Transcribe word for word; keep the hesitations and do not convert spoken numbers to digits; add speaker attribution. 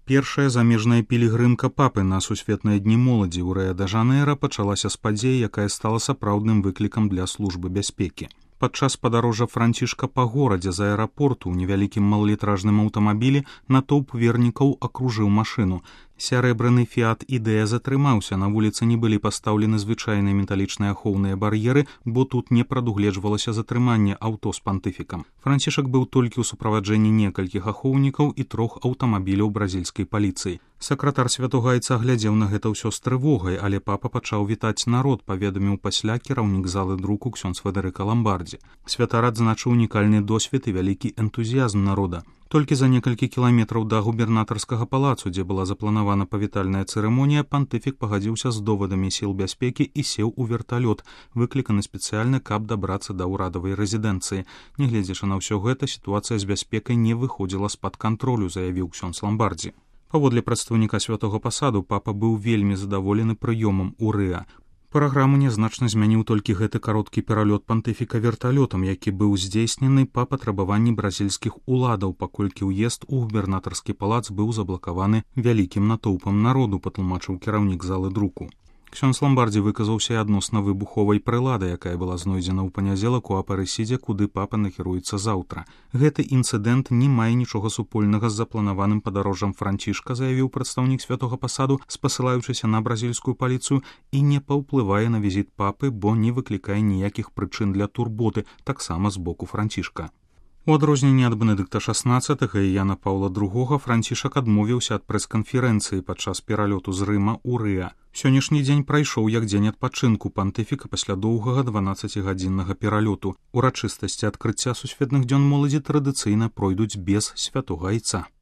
Speaker 1: Першая замежная пілігрымка папы на сусветныя дні моладзі ў Рыа-де-Жанейра пачалася з падзеі, якая стала сапраўдным выклікам для службы бяспекі. Падчас падарожжа Францішка па горадзе з аэрапорту ў невялікім малалітражным аўтамабілі натоўп вернікаў акружыў машыну. Сярэбраны фіат ідэя затрымаўся, на вуліцы не былі пастаўлены звычайныя металічныя ахоўныя бар'еры, бо тут не прадугледжвалася затрыманне аўто з пантыфікам. Францішак быў толькі ў суправаджэнні некалькіх ахоўнікаў і трох аўтамабіляў бразільскай паліцыі. Сакратар святога айца глядзеў на гэта ўсё з трывогай, але папа пачаў вітаць народ, паведаміў пасля кіраўнік залы друку ксёндз Федэрыка Ламбардзі. Святар адзначыў унікальны досвед і вялікі энтузіязм народа. Толькі за некалькі кіламетраў да губернатарскага палацу, дзе была запланавана павітальная цырымонія, пантыфік пагадзіўся з довадамі сіл бяспекі і сеў у верталёт, выкліканы спецыяльна, каб дабрацца да ўрадавай рэзідэнцыі. Нягледзячы на ўсё гэта, сітуацыя з бяспекай не выходзіла з-пад кантролю, заявіў ксёндз Ламбардзі. Паводле прадстаўніка святога пасаду, папа быў вельмі задаволены прыёмам у Рыа. Праграму нязначна змяніў толькі гэты кароткі пералёт пантыфіка верталётам, які быў здзейснены па патрабаванні бразільскіх уладаў, паколькі ўезд у губернатарскі палац быў заблакаваны вялікім натоўпам народу, патлумачыў кіраўнік залы друку. Ксёндз Ламбардзі выказаўся і адносна выбуховай прылады, якая была знойдзена ў панядзелак у Апарэсідзе, куды папа накіруецца заўтра. Гэты інцыдэнт не мае нічога супольнага з запланаваным падарожжам Францішка, заявіў прадстаўнік святога пасаду, спасылаючыся на бразільскую паліцыю, і не паўплывае на візіт папы, бо не выклікае ніякіх прычын для турботы, таксама з боку Францішка. У адрозненні ад Бенедыкта шаснаццатага і Яна Паўла другога, Францішак адмовіўся ад прэс-канферэнцыі падчас пералёту з Рыма ў Рыа. Сённяшні дзень прайшоў як дзень адпачынку пантыфіка пасля доўгага дванаццацігадзіннага пералёту. Урачыстасці адкрыцця сусветных дзён моладзі традыцыйна пройдуць без святога айца.